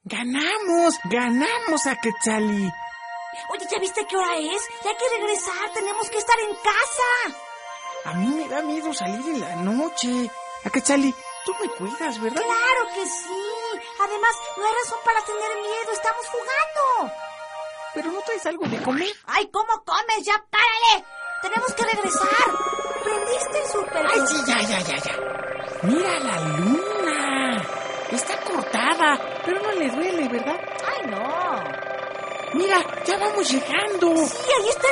¡Ganamos a Quetzali! Oye, ¿ya viste qué hora es? Ya hay que regresar, tenemos que estar en casa. A mí me da miedo salir en la noche. A Quetzali, tú me cuidas, ¿verdad? ¡Claro que sí! Además, no hay razón para tener miedo, estamos jugando. ¿Pero no traes algo de comer? ¡Ay, cómo comes! ¡Ya párale! Tenemos que regresar. ¿Prendiste el súper? ¡Ay, sí, ya! ¡Mira la luna! Está cortada, pero no le duele, ¿verdad? ¡Ay, no! Mira, ya vamos llegando. Sí, ahí está